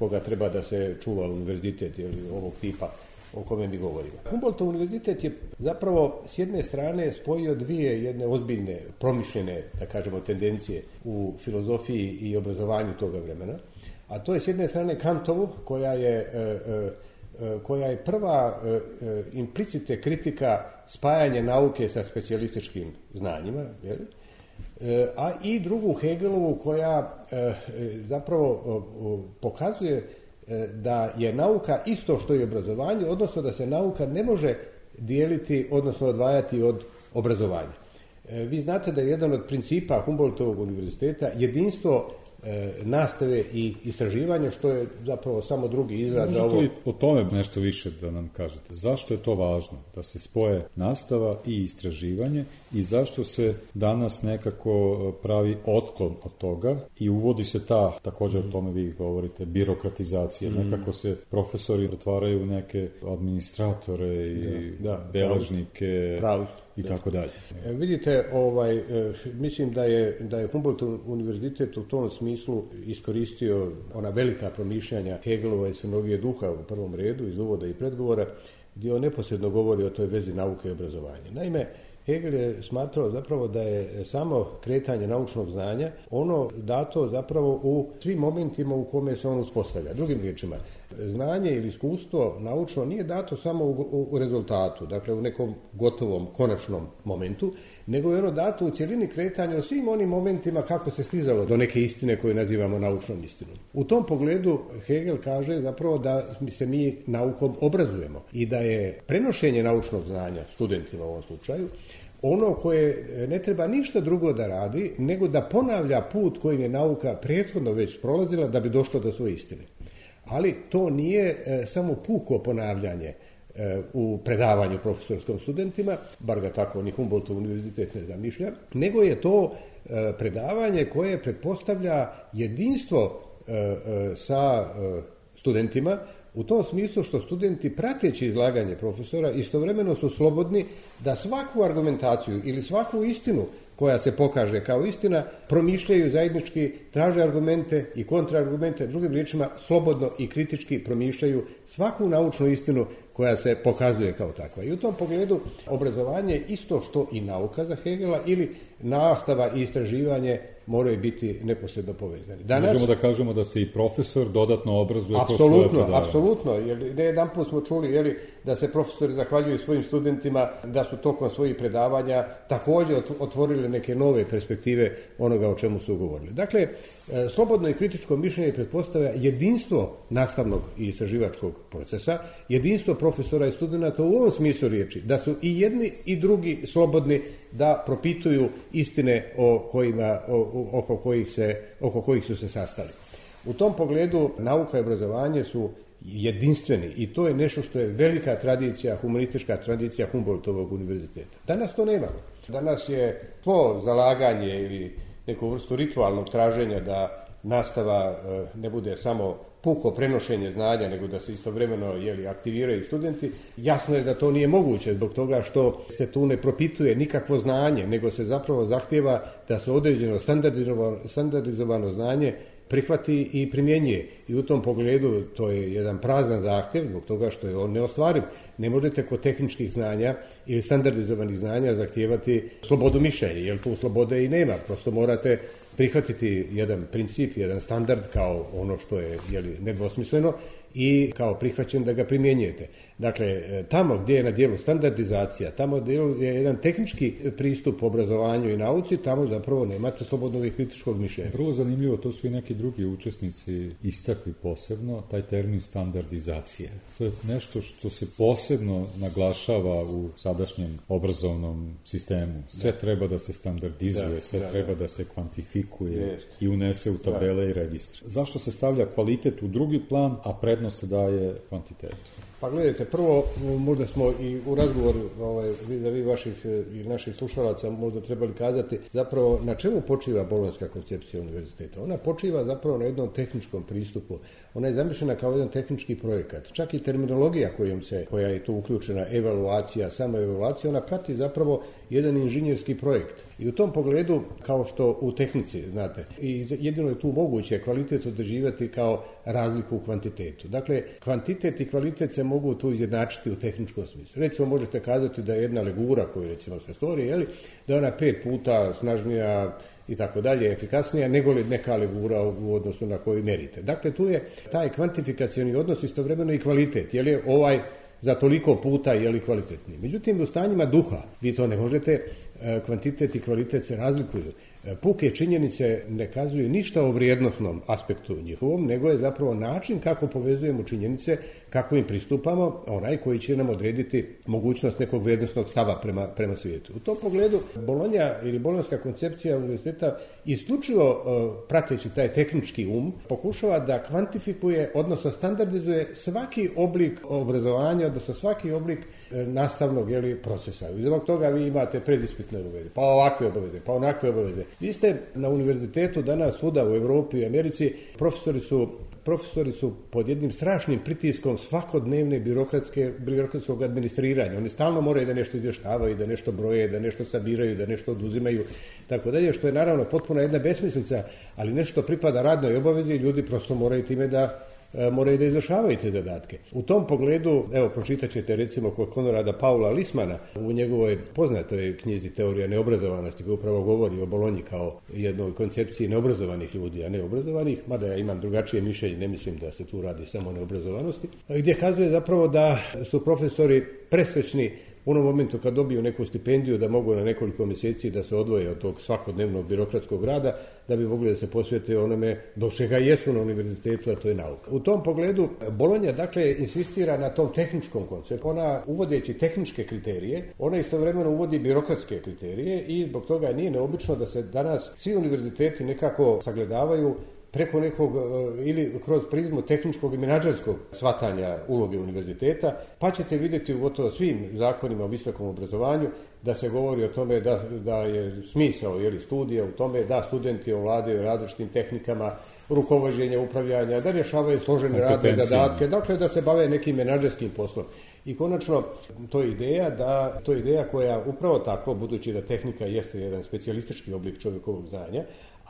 Speaker 8: koga treba da se čuva univerzitet ili ovog tipa o kome mi govorimo. Humboldtov univerzitet je zapravo s jedne strane spojio dvije jedne ozbiljne, promišljene, da kažemo, tendencije u filozofiji i obrazovanju toga vremena, a to je s jedne strane Kantovu, koja je, e, e, koja je prva e, e, implicite kritika spajanje nauke sa specijalističkim znanjima, jel? E, a i drugu Hegelovu koja e, zapravo e, pokazuje da je nauka isto što i obrazovanje, odnosno da se nauka ne može dijeliti, odnosno odvajati od obrazovanja. Vi znate da je jedan od principa Humboldtovog univerziteta jedinstvo e, nastave i istraživanja, što je zapravo samo drugi izraz.
Speaker 4: Možete
Speaker 8: ovo...
Speaker 4: li o tome nešto više da nam kažete? Zašto je to važno da se spoje nastava i istraživanje i zašto se danas nekako pravi otklon od toga i uvodi se ta, također o tome vi govorite, birokratizacija. Mm. Nekako se profesori pretvaraju u neke administratore i da, da, beležnike pravi. I tako dalje.
Speaker 8: E, vidite, ovaj, e, mislim da je, da je Humboldtov univerzitet u tom smislu iskoristio ona velika promišljanja Hegelova i Sinologije duha u prvom redu, iz uvoda i predgovora, gdje on neposredno govori o toj vezi nauke i obrazovanja. Naime, Hegel je smatrao zapravo da je samo kretanje naučnog znanja ono dato zapravo u svim momentima u kome se on uspostavlja. Drugim riječima, znanje ili iskustvo naučno nije dato samo u, u, u rezultatu, dakle u nekom gotovom, konačnom momentu, nego je ono dato u cjelini kretanja u svim onim momentima kako se stizalo do neke istine koju nazivamo naučnom istinom. U tom pogledu Hegel kaže zapravo da se mi naukom obrazujemo i da je prenošenje naučnog znanja studentima u ovom slučaju ono koje ne treba ništa drugo da radi, nego da ponavlja put kojim je nauka prethodno već prolazila da bi došlo do svoje istine. Ali to nije e, samo puko ponavljanje e, u predavanju profesorskom studentima, bar ga tako ni Humboldtov univerzitet ne zamišlja, nego je to e, predavanje koje pretpostavlja jedinstvo e, e, sa e, studentima, u tom smislu što studenti prateći izlaganje profesora istovremeno su slobodni da svaku argumentaciju ili svaku istinu koja se pokaže kao istina promišljaju zajednički, traže argumente i kontraargumente, drugim riječima slobodno i kritički promišljaju svaku naučnu istinu koja se pokazuje kao takva. I u tom pogledu obrazovanje je isto što i nauka za Hegela ili nastava i istraživanje moraju biti neposredno povezani.
Speaker 4: Danas, možemo da kažemo da se i profesor dodatno obrazuje kroz
Speaker 8: svoje
Speaker 4: predavanje.
Speaker 8: Apsolutno, jer ne jedan put smo čuli jeli, da se profesori zahvaljuju svojim studentima, da su tokom svojih predavanja također otvorili neke nove perspektive onoga o čemu su govorili. Dakle, slobodno i kritičko mišljenje pretpostavlja jedinstvo nastavnog i istraživačkog procesa, jedinstvo profesora i studenata u ovom smislu riječi, da su i jedni i drugi slobodni da propituju istine o kojima, o, oko, kojih se, oko kojih su se sastali. U tom pogledu nauka i obrazovanje su jedinstveni i to je nešto što je velika tradicija, humanistička tradicija Humboldtovog univerziteta. Danas to nemamo. Danas je to zalaganje ili neku vrstu ritualnog traženja da nastava ne bude samo puko prenošenje znanja, nego da se istovremeno jeli, aktiviraju studenti. Jasno je da to nije moguće zbog toga što se tu ne propituje nikakvo znanje, nego se zapravo zahtijeva da se određeno standardizovano, standardizovano znanje prihvati i primjenjuje. I u tom pogledu to je jedan prazan zahtjev zbog toga što je on neostvariv. Ne možete kod tehničkih znanja ili standardizovanih znanja zahtijevati slobodu mišljenja, jer tu slobode i nema. Prosto morate prihvatiti jedan princip, jedan standard kao ono što je jeli, nedvosmisleno i kao prihvaćen da ga primjenjujete. Dakle, tamo gdje je na dijelu standardizacija, tamo gdje je jedan tehnički pristup obrazovanju i nauci, tamo zapravo nemate slobodnog i kritičkog mišljenja.
Speaker 4: Vrlo zanimljivo, to su i neki drugi učesnici istakli posebno, taj termin standardizacije. To je nešto što se posebno naglašava u sadašnjem obrazovnom sistemu. Sve da. treba da se standardizuje, da, sve da, treba da. da se kvantifikuje Jest. i unese u tabele da. i registre. Zašto se stavlja kvalitet u drugi plan, a prednost se daje kvantitetu?
Speaker 8: Pa gledajte, prvo možda smo i u razgovoru ovaj, vi vaših i naših slušalaca možda trebali kazati zapravo na čemu počiva bolonjska koncepcija univerziteta. Ona počiva zapravo na jednom tehničkom pristupu. Ona je zamišljena kao jedan tehnički projekat. Čak i terminologija kojom se, koja je tu uključena, evaluacija, samoevaluacija, ona prati zapravo jedan inženjerski projekt. I u tom pogledu, kao što u tehnici, znate, i jedino je tu moguće kvalitet određivati kao razliku u kvantitetu. Dakle, kvantitet i kvalitet se mogu tu izjednačiti u tehničkom smislu. Recimo, možete kazati da je jedna legura koju recimo se stvori, jeli, da je ona pet puta snažnija i tako dalje, efikasnija nego li neka legura u odnosu na koju merite. Dakle, tu je taj kvantifikacioni odnos istovremeno i kvalitet, jer je ovaj za toliko puta je li kvalitetniji. Međutim, u stanjima duha vi to ne možete, kvantitet i kvalitet se razlikuju. Puke činjenice ne kazuju ništa o vrijednosnom aspektu njihovom, nego je zapravo način kako povezujemo činjenice, kako im pristupamo, onaj koji će nam odrediti mogućnost nekog vrijednosnog stava prema, prema svijetu. U tom pogledu Bolonja ili bolonjska koncepcija univerziteta isključivo prateći taj tehnički um pokušava da kvantifikuje, odnosno standardizuje svaki oblik obrazovanja, odnosno svaki oblik nastavnog jeli, procesa. I zbog toga vi imate predispitne obaveze, pa ovakve obaveze, pa onakve obaveze. Vi ste na univerzitetu danas svuda u Europi i Americi, profesori su Profesori su pod jednim strašnim pritiskom svakodnevne birokratske, birokratskog administriranja. Oni stalno moraju da nešto izvještavaju, da nešto broje, da nešto sabiraju, da nešto oduzimaju, tako dalje, što je naravno potpuno jedna besmislica, ali nešto pripada radnoj obavezi i ljudi prosto moraju time da moraju da izvršavaju te zadatke. U tom pogledu, evo, pročitat ćete recimo kod Konrada Paula Lismana u njegovoj poznatoj knjizi Teorija neobrazovanosti, koja upravo govori o Bolonji kao jednoj koncepciji neobrazovanih ljudi, a neobrazovanih, mada ja imam drugačije mišljenje, ne mislim da se tu radi samo o neobrazovanosti, gdje kazuje zapravo da su profesori presrećni u onom momentu kad dobiju neku stipendiju da mogu na nekoliko mjeseci da se odvoje od tog svakodnevnog birokratskog rada, da bi mogli da se posvete onome do čega jesu na univerzitetu, a to je nauka. U tom pogledu Bolonja dakle insistira na tom tehničkom konceptu. Ona uvodeći tehničke kriterije, ona istovremeno uvodi birokratske kriterije i zbog toga nije neobično da se danas svi univerziteti nekako sagledavaju preko nekog ili kroz prizmu tehničkog i menadžerskog shvatanja uloge univerziteta, pa ćete vidjeti u gotovo svim zakonima o visokom obrazovanju da se govori o tome da, da je smisao jeli, studija u tome da studenti ovladaju različitim tehnikama rukovođenja, upravljanja, da rješavaju složene radne zadatke, dakle da se bave nekim menadžerskim poslom. I konačno, to je ideja da, to je ideja koja upravo tako, budući da tehnika jeste jedan specijalistički oblik čovjekovog znanja,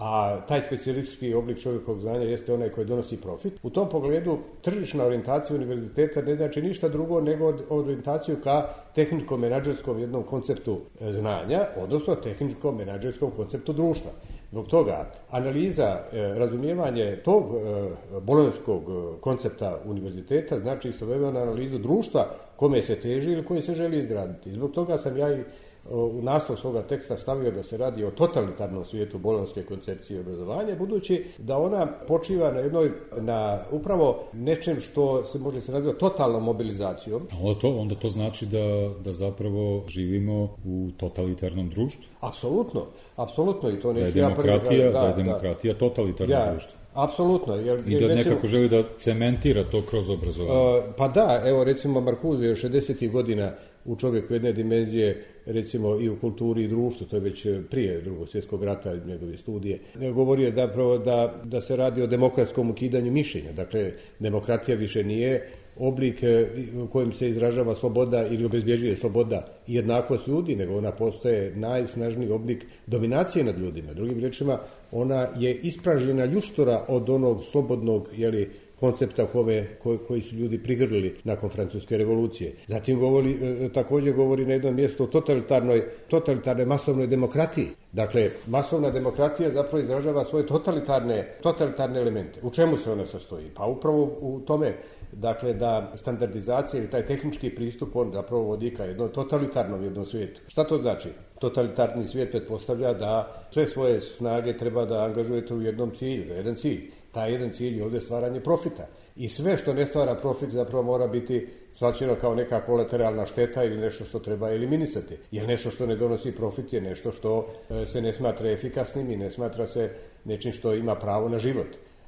Speaker 8: a taj specijalistički oblik čovjekovog znanja jeste onaj koji donosi profit. U tom pogledu tržišna orijentacija univerziteta ne znači ništa drugo nego orijentaciju ka tehničko-menadžerskom jednom konceptu znanja, odnosno tehničko-menadžerskom konceptu društva. Zbog toga analiza, razumijevanje tog bolonjskog koncepta univerziteta znači istovremeno analizu društva kome se teži ili koje se želi izgraditi. Zbog toga sam ja i u naslov svoga teksta stavio da se radi o totalitarnom svijetu bolonjske koncepcije obrazovanja, budući da ona počiva na jednoj, na upravo nečem što se može se nazvati totalnom mobilizacijom.
Speaker 9: Onda to, onda to znači da, da zapravo živimo u totalitarnom društvu?
Speaker 8: Apsolutno, apsolutno. I to
Speaker 9: da je demokratija, ja da, da je demokratija da, totalitarno
Speaker 8: ja,
Speaker 9: društvo.
Speaker 8: Apsolutno. Jer,
Speaker 9: I da recimo, nekako želi da cementira to kroz obrazovanje.
Speaker 8: Uh, pa da, evo recimo Marcuse je šezdesetih godina u Čovjeku jedne dimenzije, recimo i u kulturi i društvu, to je već prije drugog svjetskog rata njegove studije, govorio zapravo da, da se radi o demokratskom ukidanju mišljenja. Dakle, demokratija više nije oblik u kojem se izražava sloboda ili obezbjeđuje sloboda i jednakost ljudi, nego ona postaje najsnažniji oblik dominacije nad ljudima. Drugim riječima, ona je ispražnjena ljuštora od onog slobodnog, jeli, koncepta kome, koji, koji su ljudi prigrlili nakon Francuske revolucije. Zatim govori, također govori na jednom mjestu o totalitarnoj, totalitarnoj masovnoj demokratiji. Dakle, masovna demokratija zapravo izražava svoje totalitarne, totalitarne elemente. U čemu se ona sastoji? Pa upravo u tome, dakle, da standardizacija ili taj tehnički pristup on zapravo vodi ka jednom totalitarnom jednom svijetu. Šta to znači? Totalitarni svijet pretpostavlja da sve svoje snage treba da angažujete u jednom cilju, za jedan cilj. Taj jedan cilj je ovdje stvaranje profita. I sve što ne stvara profit zapravo mora biti shvaćeno kao neka kolateralna šteta ili nešto što treba eliminisati. Jer nešto što ne donosi profit je nešto što se ne smatra efikasnim i ne smatra se nečim što ima pravo na život.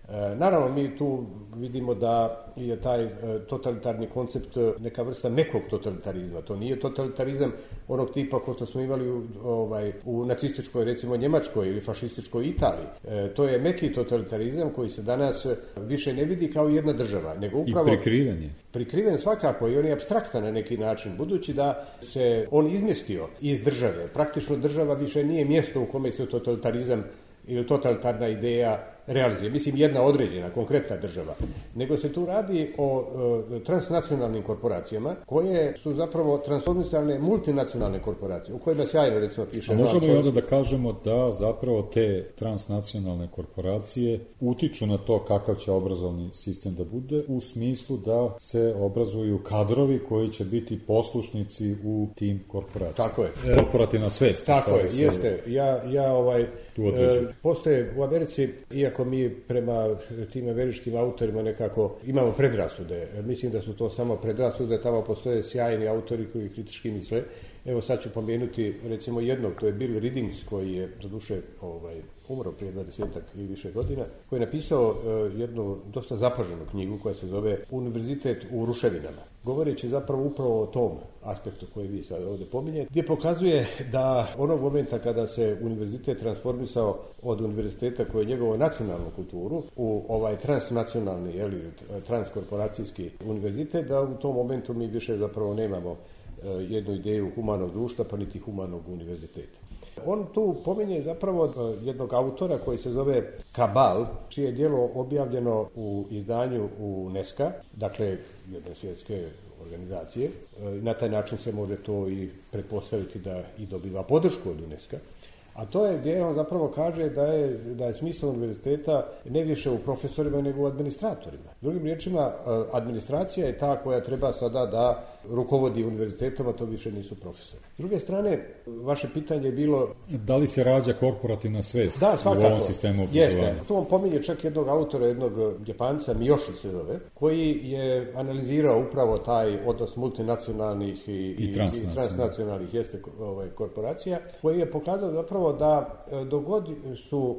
Speaker 8: Naravno, mi tu vidimo da je taj totalitarni koncept neka vrsta nekog totalitarizma. To nije totalitarizam onog tipa kao što smo imali u, ovaj, u nacističkoj, recimo Njemačkoj ili fašističkoj Italiji. To je meki totalitarizam koji se danas više ne vidi kao jedna država, nego upravo...
Speaker 9: I prikriven je.
Speaker 8: Prikriven svakako i on je apstraktan na neki način, budući da se on izmjestio iz države. Praktično država više nije mjesto u kome se totalitarizam ili totalitarna ideja realizuje. Mislim, jedna određena, konkretna država. Nego se tu radi o e, transnacionalnim korporacijama, koje su zapravo transformisane multinacionalne korporacije, u kojima sjajno, recimo, piše...
Speaker 9: A možemo li onda da kažemo da zapravo te transnacionalne korporacije utiču na to kakav će obrazovni sistem da bude, u smislu da se obrazuju kadrovi koji će biti poslušnici u tim korporacijama?
Speaker 8: Tako je.
Speaker 9: Korporativna svest.
Speaker 8: Tako je, se... jeste. Ja, ja ovaj...
Speaker 9: Tu određu.
Speaker 8: Postoje u Americi, iako mi prema tim američkim autorima nekako imamo predrasude, mislim da su to samo predrasude, tamo postoje sjajni autori koji kritički misle. Evo sad ću pomenuti recimo jednog, to je Bill Riddings, koji je doduše ovaj, umro prije dvadesetak ili više godina, koji je napisao uh, jednu dosta zapaženu knjigu koja se zove Univerzitet u ruševinama, govoreći zapravo upravo o tom aspektu koji vi sad ovdje pominjete, gdje pokazuje da onog momenta kada se univerzitet transformisao od univerziteta koji je njegovo nacionalnu kulturu u ovaj transnacionalni ili transkorporacijski univerzitet, da u tom momentu mi više zapravo nemamo jednu ideju humanog društva, pa niti humanog univerziteta. On tu pominje zapravo jednog autora koji se zove Cabal, čije je djelo objavljeno u izdanju UNESCO, dakle jedne svjetske organizacije. Na taj način se može to i pretpostaviti da i dobiva podršku od UNESCO. A to je gdje on zapravo kaže da je, da je smisao univerziteta ne više u profesorima nego u administratorima. Drugim riječima, administracija je ta koja treba sada da rukovodi univerzitetom, a to više nisu profesori. S druge strane, vaše pitanje je bilo...
Speaker 9: Da li se rađa korporativna svest
Speaker 8: da,
Speaker 9: u ovom sistemu obrazovanja?
Speaker 8: Jeste. Tu on pominje čak jednog autora, jednog Japanca, Miyoshi se zove, koji je analizirao upravo taj odnos multinacionalnih i,
Speaker 9: i,
Speaker 8: i
Speaker 9: transnacionalnih,
Speaker 8: i transnacionalnih jeste, ovaj, korporacija, koji je pokazao zapravo da dogod su,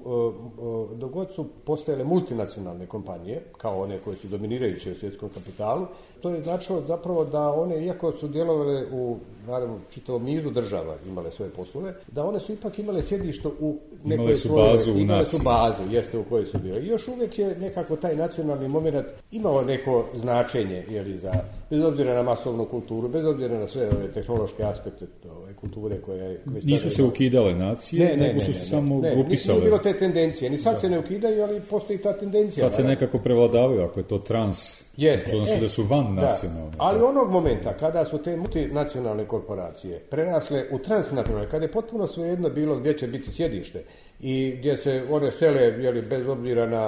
Speaker 8: dogod su postojale multinacionalne kompanije, kao one koje su dominirajuće u svjetskom kapitalu, to je značilo zapravo da one, iako su djelovale u, naravno, čitavom nizu država, imale svoje poslove, da one su ipak imale sjedište u nekoj
Speaker 9: imale su
Speaker 8: svojoj,
Speaker 9: bazu u
Speaker 8: imale
Speaker 9: naciji.
Speaker 8: su bazu, jeste, u kojoj su bile. I još uvijek je nekako taj nacionalni moment imao neko značenje, jeli, za, bez obzira na masovnu kulturu, bez obzira na sve ove tehnološke aspekte ove kulture koje... koje
Speaker 9: nisu se ukidale nacije,
Speaker 8: ne, ne,
Speaker 9: nego
Speaker 8: ne,
Speaker 9: su
Speaker 8: ne,
Speaker 9: se
Speaker 8: ne,
Speaker 9: samo
Speaker 8: ne,
Speaker 9: grupisale.
Speaker 8: Nije bilo te tendencije, ni sad da. se ne ukidaju, ali postoji ta tendencija.
Speaker 9: Sad se nekako prevladavaju, ako je to trans,
Speaker 8: Jeste.
Speaker 9: to znači
Speaker 8: e,
Speaker 9: da su van nacionalne.
Speaker 8: Da. Ali onog momenta kada su te multinacionalne korporacije prerasle u transnacionalne, kada je potpuno svejedno bilo gdje će biti sjedište i gdje se one sele, jeli, bez obzira na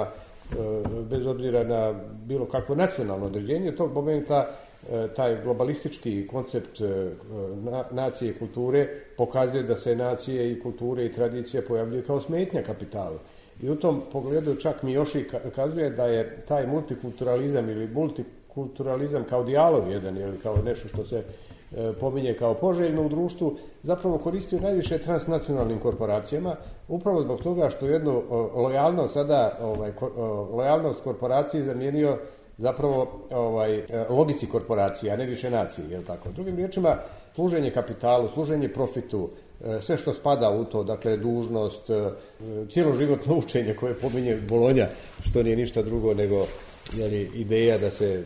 Speaker 8: bez obzira na bilo kakvo nacionalno određenje, tog momenta taj globalistički koncept nacije i kulture pokazuje da se nacije i kulture i tradicija pojavljuju kao smetnja kapitalu. I u tom pogledu čak Miyoshi kazuje da je taj multikulturalizam ili multikulturalizam kao dijalog jedan ili kao nešto što se e, pominje kao poželjno u društvu, zapravo koristio najviše transnacionalnim korporacijama, upravo zbog toga što jednu o, lojalnost sada, ovaj, ko, o, lojalnost korporaciji zamijenio zapravo ovaj, logici korporacije, a ne više nacije, je li tako? Drugim riječima, služenje kapitalu, služenje profitu, sve što spada u to, dakle dužnost, cjeloživotno učenje koje pominje Bolonja, što nije ništa drugo nego jeli, ideja da se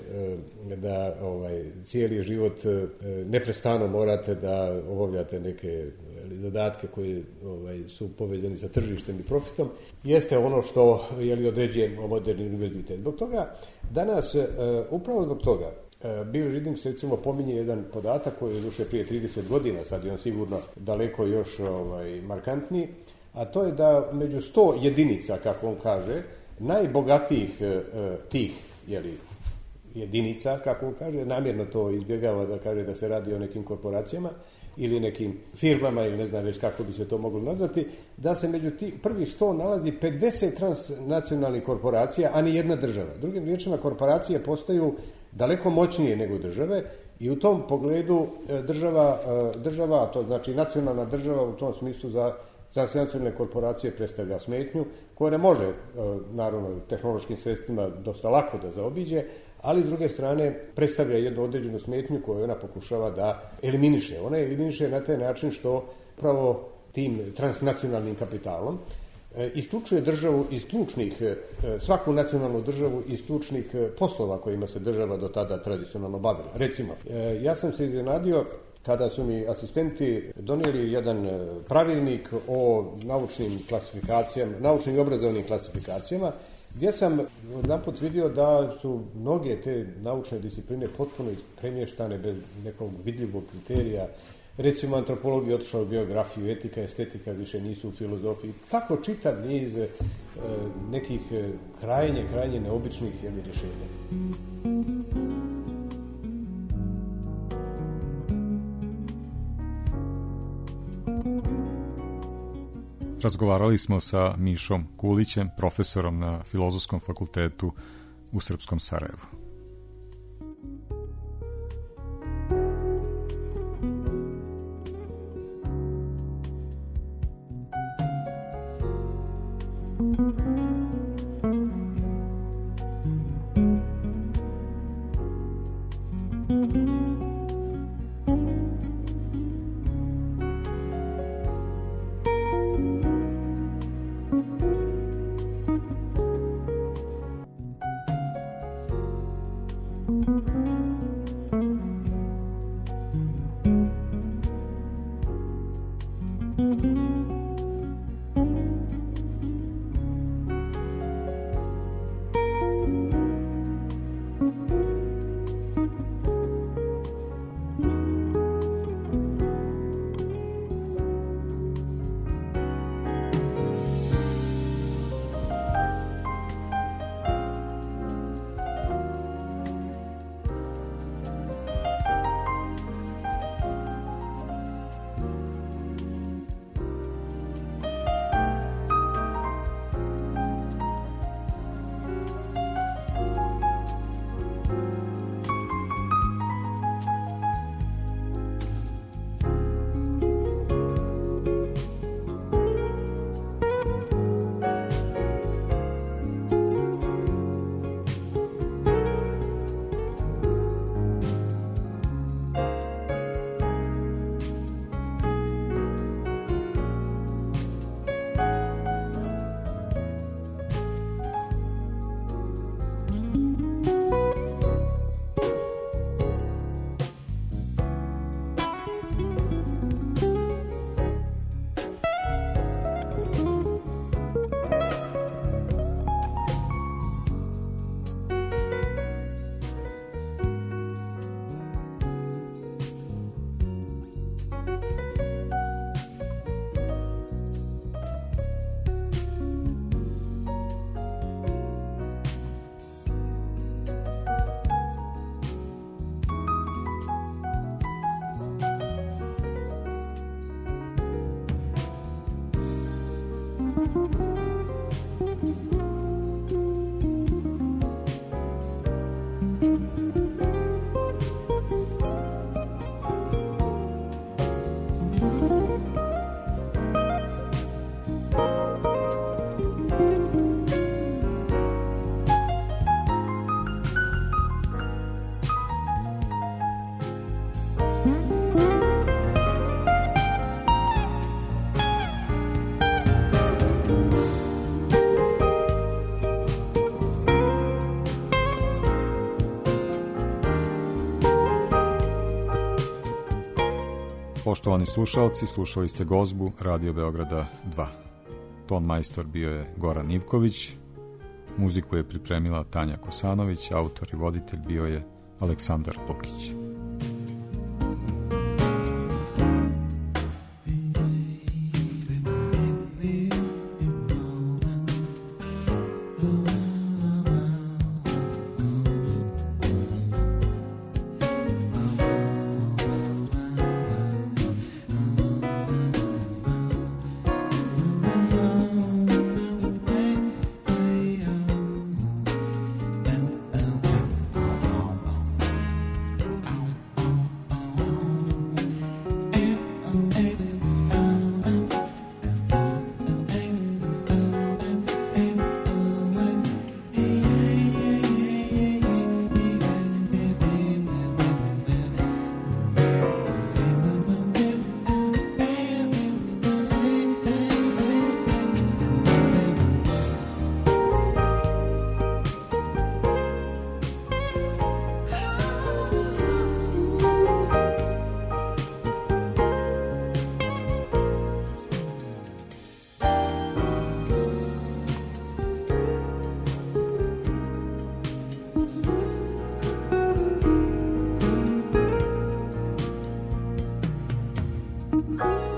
Speaker 8: da ovaj, cijeli život neprestano morate da obavljate neke jeli, zadatke koji ovaj, su povezani sa tržištem i profitom, jeste ono što jeli, određuje moderni univerzitet. Zbog toga danas, upravo zbog toga, Bill Riddings recimo pominje jedan podatak koji je došao prije trideset godina, sad je on sigurno daleko još ovaj, markantniji, a to je da među sto jedinica, kako on kaže, najbogatijih eh, tih jeli, jedinica, kako on kaže, namjerno to izbjegava da kaže da se radi o nekim korporacijama ili nekim firmama ili ne znam već kako bi se to moglo nazvati, da se među tih prvih sto nalazi pedeset transnacionalnih korporacija, a ni jedna država. Drugim riječima, korporacije postaju daleko moćnije nego države i u tom pogledu država, država, to znači nacionalna država u tom smislu za transnacionalne korporacije predstavlja smetnju koja ne može, naravno, tehnološkim sredstvima dosta lako da zaobiđe, ali s druge strane predstavlja jednu određenu smetnju koju ona pokušava da eliminiše. Ona eliminiše na taj način što upravo tim transnacionalnim kapitalom isključuje državu iz ključnih, svaku nacionalnu državu iz ključnih poslova kojima se država do tada tradicionalno bavila. Recimo, ja sam se iznenadio kada su mi asistenti donijeli jedan pravilnik o naučnim klasifikacijama, naučnim i obrazovnim klasifikacijama, gdje sam naput vidio da su mnoge te naučne discipline potpuno premještane bez nekog vidljivog kriterija. Recimo, antropolog je otišao u biografiju, etika, estetika više nisu u filozofiji. Tako čitav niz e, nekih krajnje, krajnje neobičnih rješenja.
Speaker 4: Razgovarali smo sa Mišom Kulićem, profesorom na Filozofskom fakultetu u Srpskom Sarajevu. Poštovani slušalci, slušali ste Gozbu Radio Beograda dva. Ton majstor bio je Goran Ivković, muziku je pripremila Tanja Kosanović, autor i voditelj bio je Aleksandar Lukić.
Speaker 10: Ow. Thank you.